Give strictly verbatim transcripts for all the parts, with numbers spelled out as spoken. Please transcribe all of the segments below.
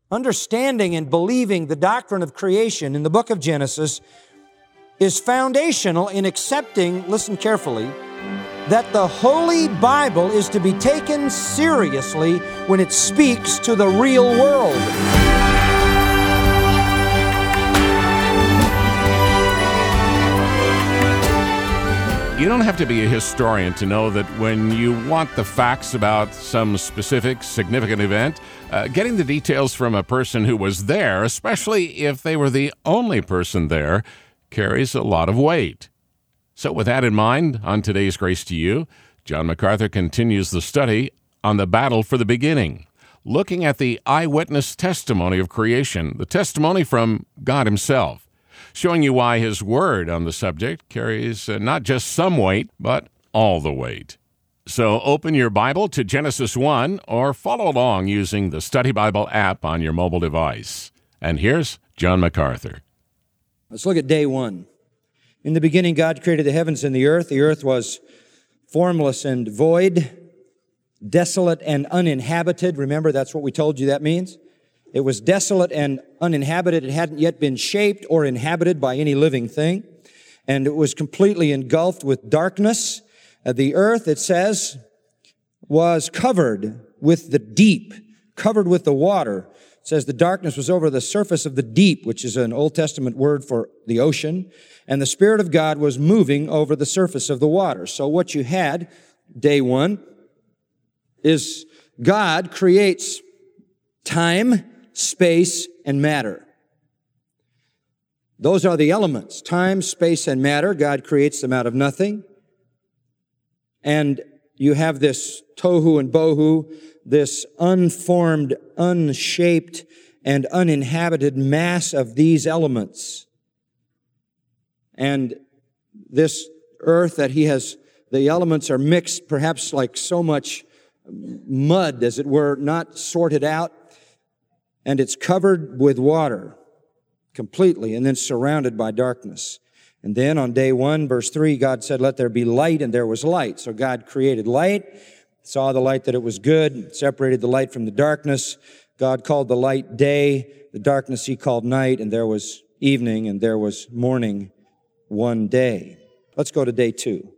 Understanding and believing the doctrine of creation in the book of Genesis is foundational in accepting, listen carefully, that the Holy Bible is to be taken seriously when it speaks to the real world. You don't have to be a historian to know that when you want the facts about some specific significant event, uh, getting the details from a person who was there, especially if they were the only person there, carries a lot of weight. So with that in mind, on today's Grace to You, John MacArthur continues the study on the battle for the beginning, looking at the eyewitness testimony of creation, the testimony from God Himself, showing you why His word on the subject carries uh, not just some weight, but all the weight. So open your Bible to Genesis one or follow along using the Study Bible app on your mobile device. And here's John MacArthur. Let's look at day one. In the beginning, God created the heavens and the earth. The earth was formless and void, desolate and uninhabited. Remember, that's what we told you that means. It was desolate and uninhabited. It hadn't yet been shaped or inhabited by any living thing. And it was completely engulfed with darkness. Uh, the earth, it says, was covered with the deep, covered with the water. It says the darkness was over the surface of the deep, which is an Old Testament word for the ocean. And the Spirit of God was moving over the surface of the water. So what you had, day one, is God creates time, space, and matter. Those are the elements. Time, space, and matter. God creates them out of nothing. And you have this tohu and bohu, this unformed, unshaped, and uninhabited mass of these elements. And this earth that He has, the elements are mixed, perhaps like so much mud, as it were, not sorted out. And it's covered with water completely and then surrounded by darkness. And then on day one, verse three, God said, "Let there be light," and there was light. So God created light, saw the light that it was good, separated the light from the darkness. God called the light day, the darkness He called night, and there was evening and there was morning one day. Let's go to day two.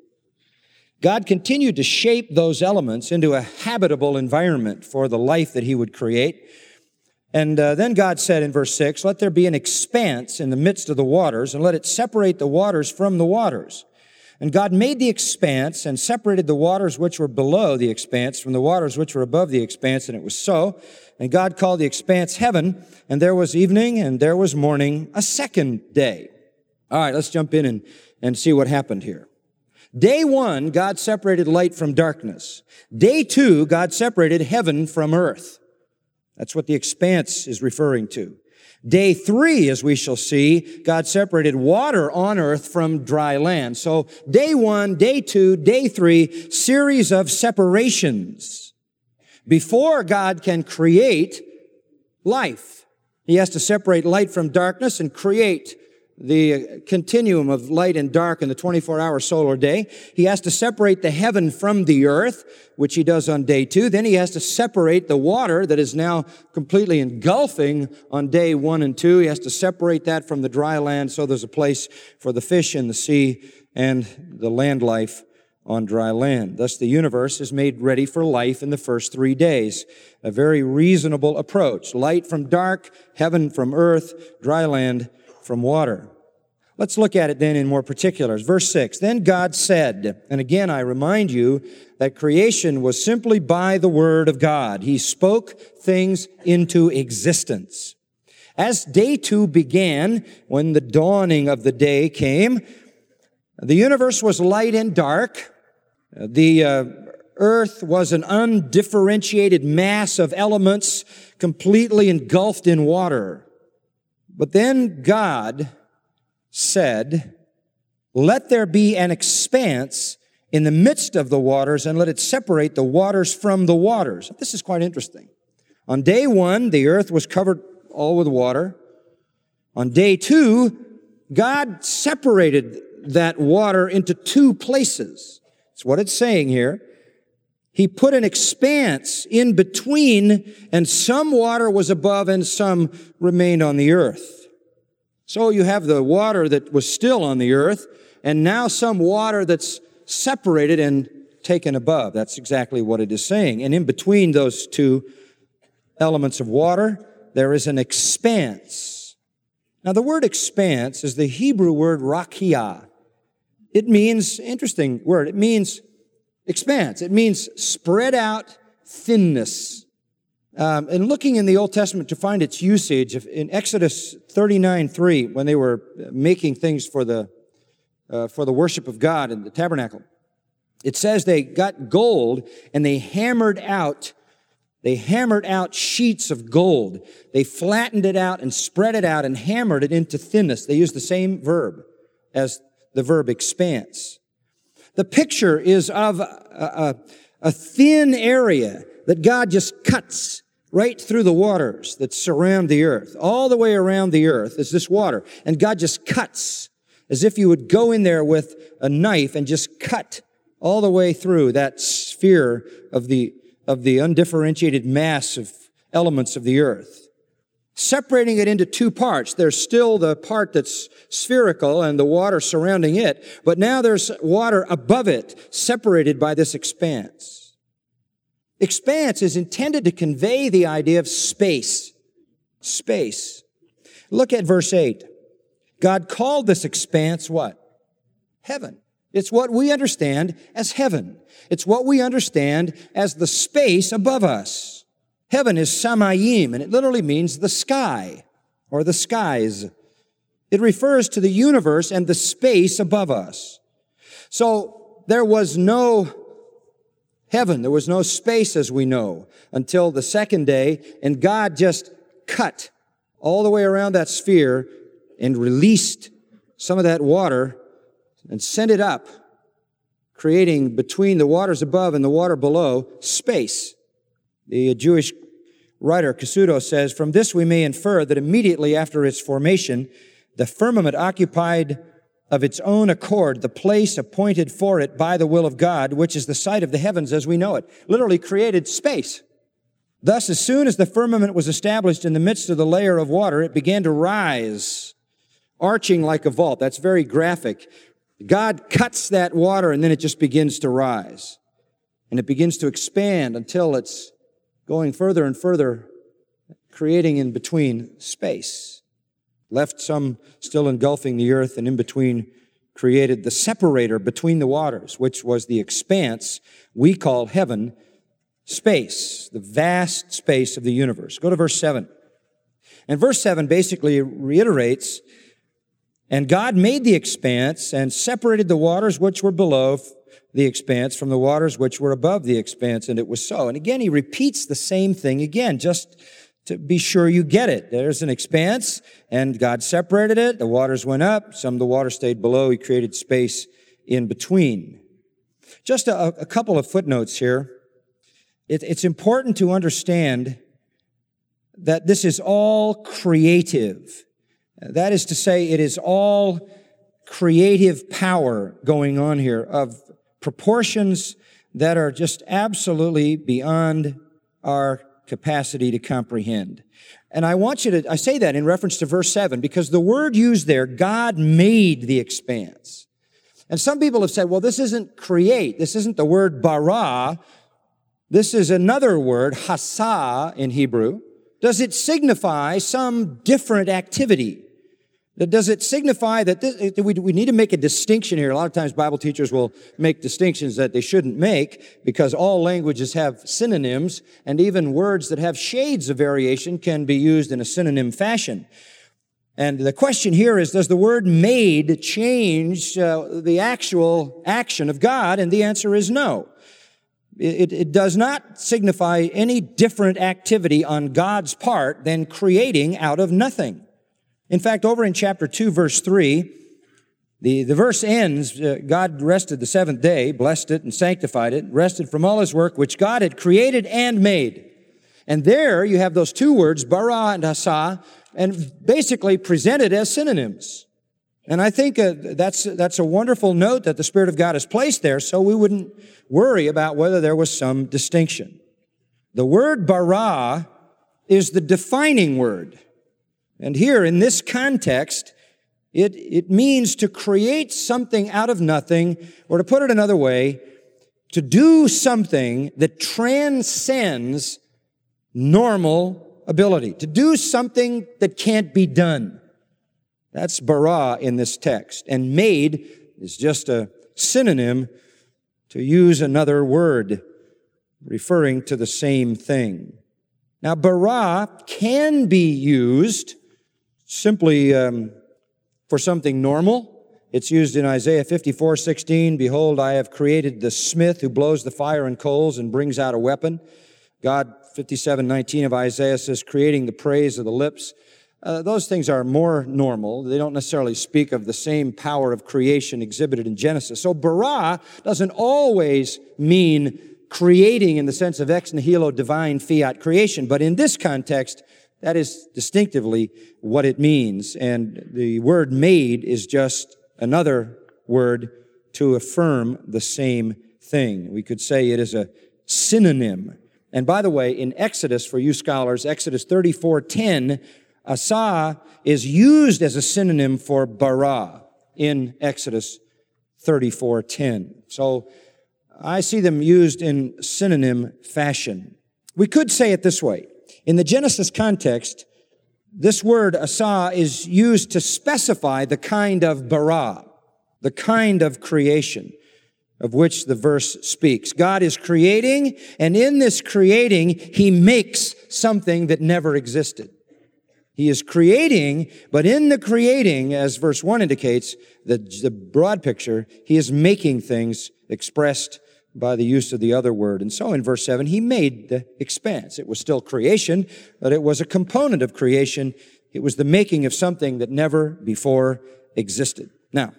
God continued to shape those elements into a habitable environment for the life that He would create. And uh, then God said in verse six, "Let there be an expanse in the midst of the waters, and let it separate the waters from the waters." And God made the expanse and separated the waters which were below the expanse from the waters which were above the expanse, and it was so. And God called the expanse heaven, and there was evening, and there was morning, a second day. All right, let's jump in and, and see what happened here. Day one, God separated light from darkness. Day two, God separated heaven from earth. That's what the expanse is referring to. Day three, as we shall see, God separated water on earth from dry land. So day one, day two, day three, series of separations. Before God can create life, He has to separate light from darkness and create the continuum of light and dark in the twenty-four hour solar day. He has to separate the heaven from the earth, which He does on day two. Then He has to separate the water that is now completely engulfing on day one and two. He has to separate that from the dry land so there's a place for the fish in the sea and the land life on dry land. Thus the universe is made ready for life in the first three days. A very reasonable approach. Light from dark, heaven from earth, dry land from water. Let's look at it then in more particulars. Verse six, "Then God said," and again I remind you that creation was simply by the word of God. He spoke things into existence. As day two began, when the dawning of the day came, the universe was light and dark. The uh, earth was an undifferentiated mass of elements completely engulfed in water. But then God said, "Let there be an expanse in the midst of the waters, and let it separate the waters from the waters." This is quite interesting. On day one, the earth was covered all with water. On day two, God separated that water into two places. That's what it's saying here. He put an expanse in between, and some water was above and some remained on the earth. So you have the water that was still on the earth, and now some water that's separated and taken above. That's exactly what it is saying. And in between those two elements of water, there is an expanse. Now, the word expanse is the Hebrew word rakia. It means, interesting word, it means expanse. It means spread out thinness. Um, and looking in the Old Testament to find its usage, in Exodus thirty-nine three, when they were making things for the uh, for the worship of God in the tabernacle, it says they got gold and they hammered out They hammered out sheets of gold. They flattened it out and spread it out and hammered it into thinness. They used the same verb as the verb expanse. The picture is of a, a, a thin area that God just cuts right through the waters that surround the earth. All the way around the earth is this water. And God just cuts as if you would go in there with a knife and just cut all the way through that sphere of the of the undifferentiated mass of elements of the earth. Separating it into two parts. There's still the part that's spherical and the water surrounding it, but now there's water above it, separated by this expanse. Expanse is intended to convey the idea of space. Space. Look at verse eight. God called this expanse what? Heaven. It's what we understand as heaven. It's what we understand as the space above us. Heaven is samayim, and it literally means the sky, or the skies. It refers to the universe and the space above us. So there was no heaven, there was no space as we know, until the second day, and God just cut all the way around that sphere and released some of that water and sent it up, creating between the waters above and the water below space. The Jewish writer Cassuto says, "From this we may infer that immediately after its formation, the firmament occupied of its own accord the place appointed for it by the will of God, which is the sight of the heavens as we know it." Literally created space. Thus, as soon as the firmament was established in the midst of the layer of water, it began to rise, arching like a vault. That's very graphic. God cuts that water and then it just begins to rise. And it begins to expand until it's going further and further, creating in between space. Left some still engulfing the earth, and in between created the separator between the waters, which was the expanse we call heaven, space, the vast space of the universe. Go to verse seven. And verse seven basically reiterates, "And God made the expanse and separated the waters which were below the expanse from the waters which were above the expanse, and it was so." And again, he repeats the same thing again, just to be sure you get it. There's an expanse, and God separated it. The waters went up. Some of the water stayed below. He created space in between. Just a, a couple of footnotes here. It, it's important to understand that this is all creative. That is to say, it is all creative power going on here of proportions that are just absolutely beyond our capacity to comprehend. And I want you to, I say that in reference to verse seven, because the word used there, God made the expanse. And some people have said, well, this isn't create. This isn't the word bara. This is another word, hasa in Hebrew. Does it signify some different activity? Does it signify that this, we, we need to make a distinction here? A lot of times Bible teachers will make distinctions that they shouldn't make because all languages have synonyms, and even words that have shades of variation can be used in a synonym fashion. And the question here is, does the word made change uh, the actual action of God? And the answer is no. It, it does not signify any different activity on God's part than creating out of nothing. In fact, over in chapter two, verse three, the, the verse ends, uh, God rested the seventh day, blessed it and sanctified it, rested from all his work which God had created and made. And there you have those two words, bara and hasa, and basically presented as synonyms. And I think uh, that's, that's a wonderful note that the Spirit of God has placed there, so we wouldn't worry about whether there was some distinction. The word bara is the defining word. And here, in this context, it, it means to create something out of nothing, or to put it another way, to do something that transcends normal ability, to do something that can't be done. That's bara in this text. And made is just a synonym, to use another word referring to the same thing. Now, bara can be used simply um, for something normal. It's used in Isaiah fifty-four sixteen, behold, I have created the smith who blows the fire and coals and brings out a weapon. God, fifty-seven nineteen of Isaiah says, creating the praise of the lips. Uh, those things are more normal. They don't necessarily speak of the same power of creation exhibited in Genesis. So bara doesn't always mean creating in the sense of ex nihilo divine fiat creation, but in this context, that is distinctively what it means. And the word made is just another word to affirm the same thing. We could say it is a synonym. And by the way, in Exodus, for you scholars, Exodus thirty-four ten, asa is used as a synonym for bara in Exodus thirty-four ten. So I see them used in synonym fashion. We could say it this way. In the Genesis context, this word asa is used to specify the kind of bara, the kind of creation of which the verse speaks. God is creating, and in this creating, He makes something that never existed. He is creating, but in the creating, as verse one indicates, the, the broad picture, He is making things expressed by the use of the other word. And so in verse seven, He made the expanse. It was still creation, but it was a component of creation. It was the making of something that never before existed. Now,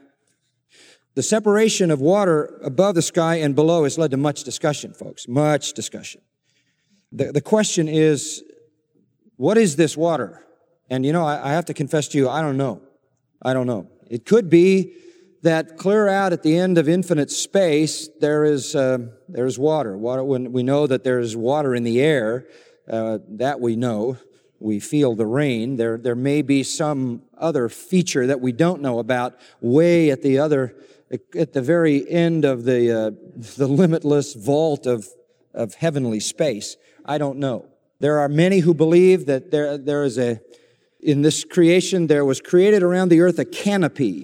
the separation of water above the sky and below has led to much discussion, folks, much discussion. The, the question is, what is this water? And you know, I, I have to confess to you, I don't know. I don't know. It could be that clear out at the end of infinite space, there is uh, there is water. Water. When we know that there is water in the air, uh, that we know. We feel the rain. There there may be some other feature that we don't know about, way at the other, at the very end of the uh, the limitless vault of of heavenly space. I don't know. There are many who believe that there there is a in this creation there was created around the earth a canopy.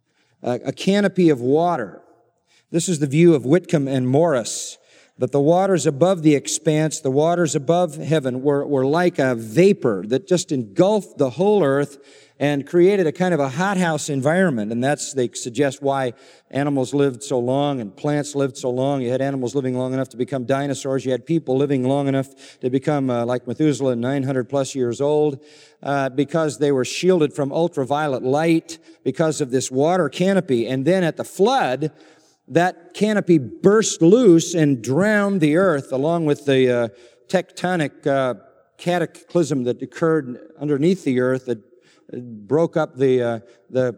A canopy of water. This is the view of Whitcomb and Morris, that the waters above the expanse, the waters above heaven were, were like a vapor that just engulfed the whole earth and created a kind of a hothouse environment. And that's, they suggest, why animals lived so long and plants lived so long. You had animals living long enough to become dinosaurs. You had people living long enough to become, uh, like Methuselah, nine hundred plus years old, uh, because they were shielded from ultraviolet light because of this water canopy. And then at the flood, that canopy burst loose and drowned the earth along with the uh, tectonic uh, cataclysm that occurred underneath the earth that broke up the uh, the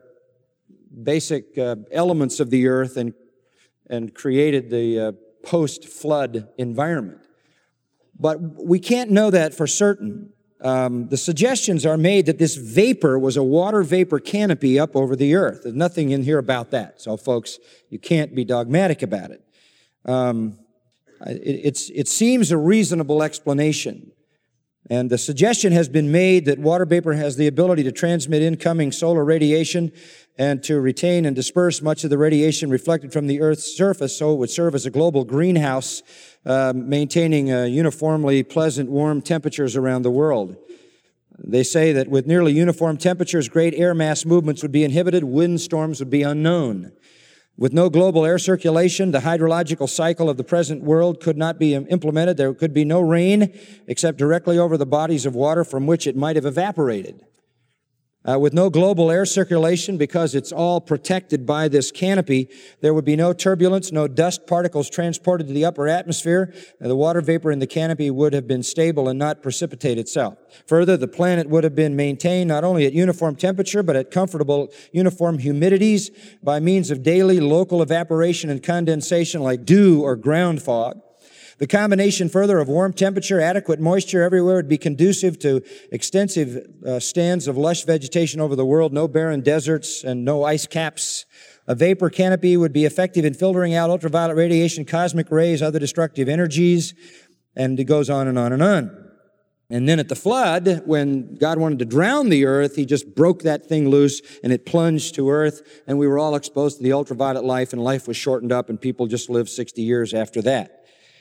basic uh, elements of the earth and and created the uh, post-flood environment. But we can't know that for certain. Um, the suggestions are made that this vapor was a water vapor canopy up over the earth. There's nothing in here about that. So, folks, you can't be dogmatic about it. Um, it, it's, it seems a reasonable explanation. And the suggestion has been made that water vapor has the ability to transmit incoming solar radiation and to retain and disperse much of the radiation reflected from the Earth's surface, so it would serve as a global greenhouse, uh, maintaining uh, uniformly pleasant, warm temperatures around the world. They say that with nearly uniform temperatures, great air mass movements would be inhibited, windstorms would be unknown. With no global air circulation, the hydrological cycle of the present world could not be implemented. There could be no rain except directly over the bodies of water from which it might have evaporated. Uh, with no global air circulation, because it's all protected by this canopy, there would be no turbulence, no dust particles transported to the upper atmosphere. Uh, the water vapor in the canopy would have been stable and not precipitate itself. Further, the planet would have been maintained not only at uniform temperature, but at comfortable uniform humidities by means of daily local evaporation and condensation like dew or ground fog. The combination further of warm temperature, adequate moisture everywhere would be conducive to extensive uh, stands of lush vegetation over the world, no barren deserts and no ice caps. A vapor canopy would be effective in filtering out ultraviolet radiation, cosmic rays, other destructive energies, and it goes on and on and on. And then at the flood, when God wanted to drown the earth, he just broke that thing loose and it plunged to earth, and we were all exposed to the ultraviolet life, and life was shortened up, and people just lived sixty years after that.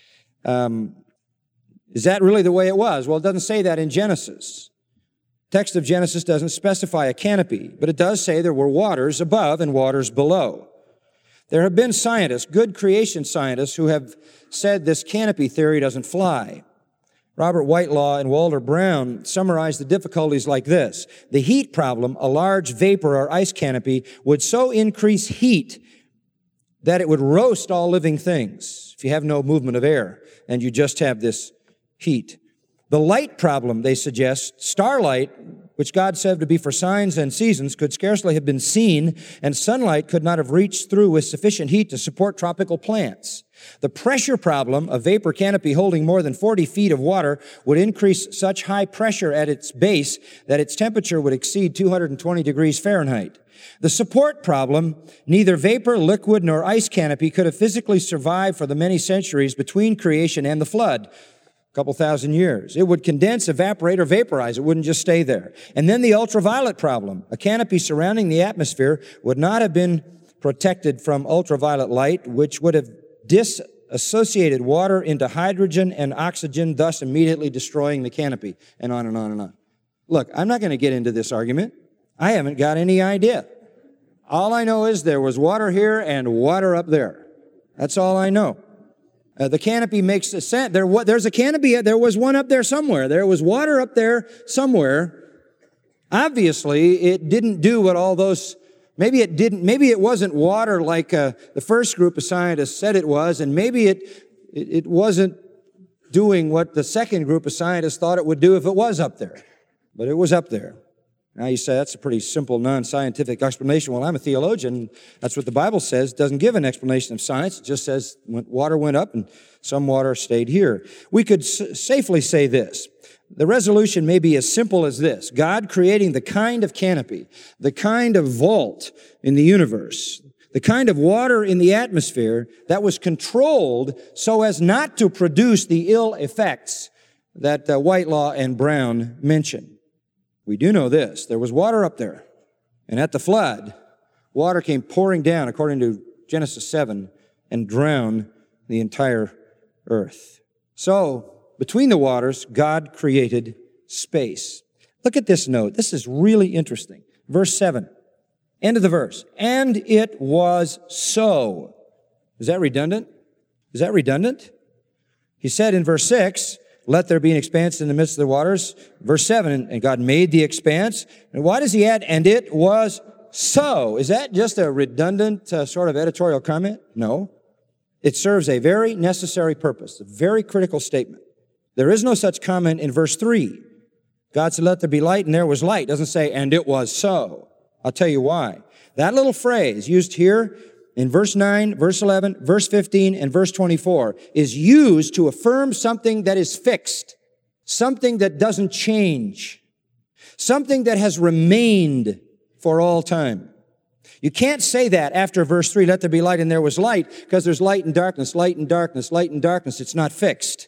Um, is that really the way it was? Well, it doesn't say that in Genesis. Text of Genesis doesn't specify a canopy, but it does say there were waters above and waters below. There have been scientists, good creation scientists, who have said this canopy theory doesn't fly. Robert Whitelaw and Walter Brown summarize the difficulties like this. The heat problem, a large vapor or ice canopy, would so increase heat that it would roast all living things if you have no movement of air and you just have this heat. The light problem, they suggest, starlight, which God said to be for signs and seasons, could scarcely have been seen, and sunlight could not have reached through with sufficient heat to support tropical plants. The pressure problem, a vapor canopy holding more than forty feet of water, would increase such high pressure at its base that its temperature would exceed two hundred twenty degrees Fahrenheit. The support problem, neither vapor, liquid, nor ice canopy could have physically survived for the many centuries between creation and the flood, a couple thousand years. It would condense, evaporate, or vaporize. It wouldn't just stay there. And then the ultraviolet problem. A canopy surrounding the atmosphere would not have been protected from ultraviolet light, which would have disassociated water into hydrogen and oxygen, thus immediately destroying the canopy, and on and on and on. Look, I'm not going to get into this argument. I haven't got any idea. All I know is there was water here and water up there. That's all I know. Uh, the canopy makes a sense. There, there's a canopy. There was one up there somewhere. There was water up there somewhere. Obviously, it didn't do what all those. Maybe it didn't. Maybe it wasn't water like uh, the first group of scientists said it was, and maybe it, it it wasn't doing what the second group of scientists thought it would do if it was up there. But it was up there. Now you say, that's a pretty simple, non-scientific explanation. Well, I'm a theologian. That's what the Bible says. It doesn't give an explanation of science. It just says when water went up and some water stayed here. We could s- safely say this. The resolution may be as simple as this. God creating the kind of canopy, the kind of vault in the universe, the kind of water in the atmosphere that was controlled so as not to produce the ill effects that uh, Whitelaw and Brown mention. We do know this. There was water up there. And at the flood, water came pouring down, according to Genesis seven, and drowned the entire earth. So, between the waters, God created space. Look at this note. This is really interesting. Verse seven. End of the verse. And it was so. Is that redundant? Is that redundant? He said in verse six, let there be an expanse in the midst of the waters. Verse seven, and God made the expanse. And why does he add, and it was so? Is that just a redundant uh, sort of editorial comment? No. It serves a very necessary purpose, a very critical statement. There is no such comment in verse three. God said, let there be light, and there was light. It doesn't say, and it was so. I'll tell you why. That little phrase used here in verse nine, verse eleven, verse fifteen, and verse twenty-four is used to affirm something that is fixed, something that doesn't change, something that has remained for all time. You can't say that after verse three, let there be light and there was light, because there's light and darkness, light and darkness, light and darkness. It's not fixed.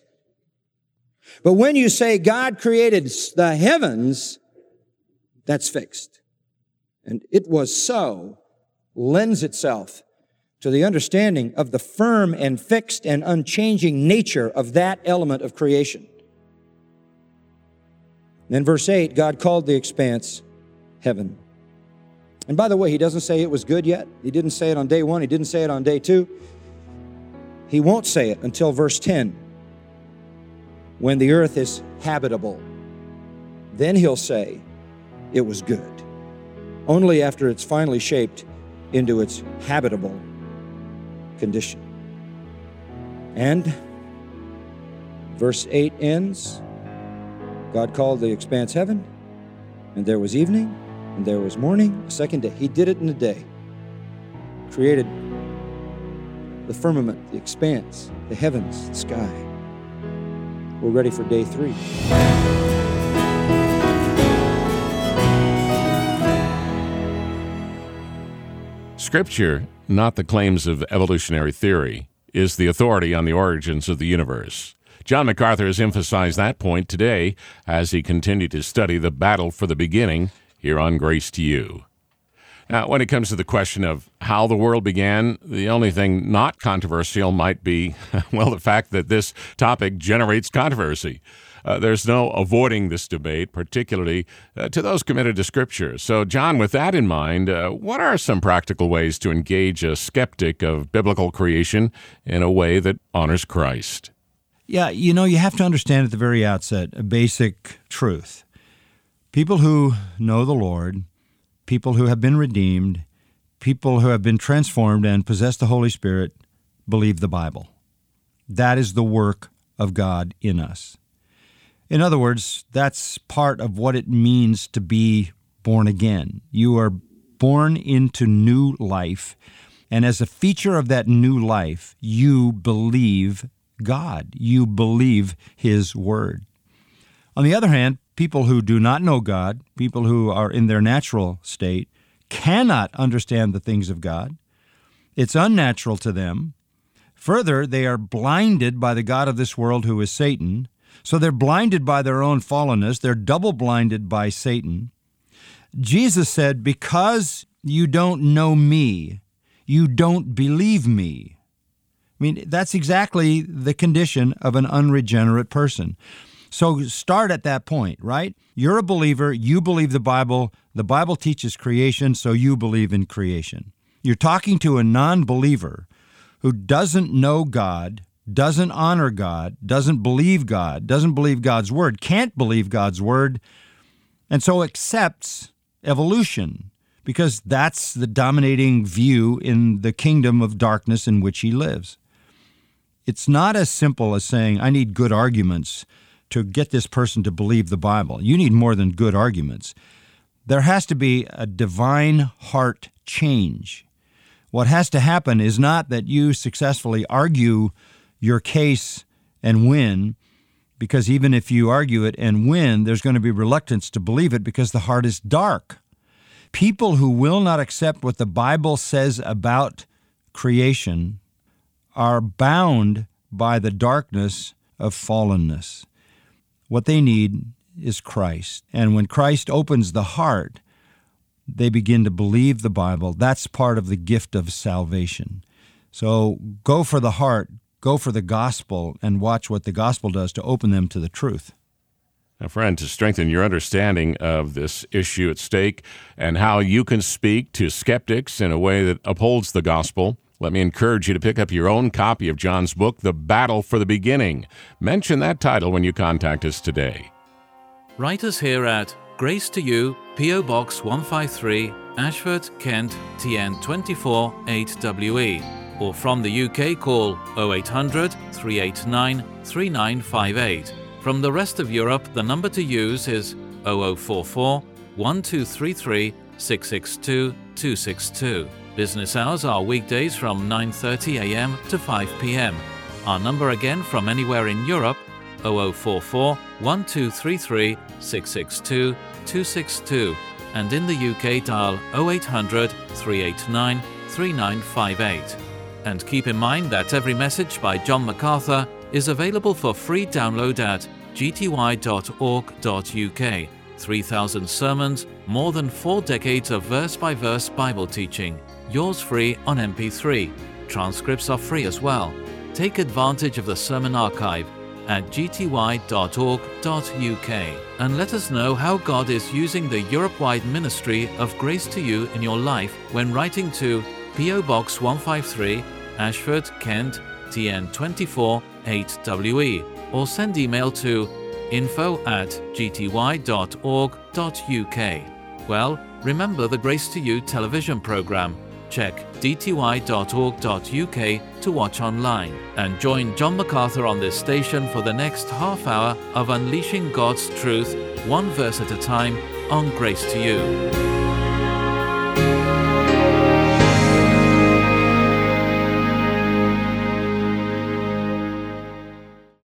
But when you say God created the heavens, that's fixed. And it was so lends itself to the understanding of the firm and fixed and unchanging nature of that element of creation. Then verse eight, God called the expanse heaven. And by the way, he doesn't say it was good yet. He didn't say it on day one. He didn't say it on day two. He won't say it until verse ten, when the earth is habitable. Then he'll say, it was good. only after it's finally shaped into its habitable condition. And verse eight ends, God called the expanse heaven, and there was evening, and there was morning, a second day. He did it in a day. Created the firmament, the expanse, the heavens, the sky. We're ready for day three. Scripture, not the claims of evolutionary theory, is the authority on the origins of the universe. John MacArthur has emphasized that point today as he continued to study the battle for the beginning here on Grace to You. Now, when it comes to the question of how the world began, the only thing not controversial might be, well, the fact that this topic generates controversy. Uh, there's no avoiding this debate, particularly uh, to those committed to Scripture. So, John, with that in mind, uh, what are some practical ways to engage a skeptic of biblical creation in a way that honors Christ? Yeah, you know, you have to understand at the very outset a basic truth. People who know the Lord, people who have been redeemed, people who have been transformed and possess the Holy Spirit, believe the Bible. That is the work of God in us. In other words, that's part of what it means to be born again. You are born into new life, and as a feature of that new life, you believe God. You believe His Word. On the other hand, people who do not know God, people who are in their natural state, cannot understand the things of God. It's unnatural to them. Further, they are blinded by the god of this world, who is Satan. So they're blinded by their own fallenness. They're double blinded by Satan. Jesus said, because you don't know me, you don't believe me. I mean, that's exactly the condition of an unregenerate person. So start at that point, right? You're a believer. You believe the Bible. The Bible teaches creation, so you believe in creation. You're talking to a non-believer who doesn't know God, doesn't honor God, doesn't believe God, doesn't believe God's Word, can't believe God's Word, and so accepts evolution because that's the dominating view in the kingdom of darkness in which he lives. It's not as simple as saying, I need good arguments to get this person to believe the Bible. You need more than good arguments. There has to be a divine heart change. What has to happen is not that you successfully argue your case and win, because even if you argue it and win, there's going to be reluctance to believe it because the heart is dark. People who will not accept what the Bible says about creation are bound by the darkness of fallenness. What they need is Christ. And when Christ opens the heart, they begin to believe the Bible. That's part of the gift of salvation. So go for the heart, go for the gospel, and watch what the gospel does to open them to the truth. Now, friend, to strengthen your understanding of this issue at stake and how you can speak to skeptics in a way that upholds the gospel, let me encourage you to pick up your own copy of John's book, The Battle for the Beginning. Mention that title when you contact us today. Write us here at Grace to You, P O Box one five three, Ashford, Kent, T N two four eight W E. Or from the U K, call oh eight hundred, three eight nine, three nine five eight. From the rest of Europe, the number to use is oh oh four four, one two three three, six six two, two six two. Business hours are weekdays from nine thirty a m to five p m Our number again from anywhere in Europe, oh oh four four, one two three three, six six two, two six two. And in the U K, dial oh eight hundred, three eight nine, three nine five eight. And keep in mind that every message by John MacArthur is available for free download at g t y dot org dot u k. three thousand sermons, more than four decades of verse-by-verse Bible teaching. Yours free on M P three. Transcripts are free as well. Take advantage of the sermon archive at g t y dot org dot u k and let us know how God is using the Europe-wide ministry of Grace to You in your life when writing to P O Box one five three, Ashford, Kent, T N two four eight W E, or send email to info at g t y dot org dot u k. Well, remember the Grace to You television program. Check d t y dot org dot u k to watch online and join John MacArthur on this station for the next half hour of unleashing God's truth, one verse at a time, on Grace to You.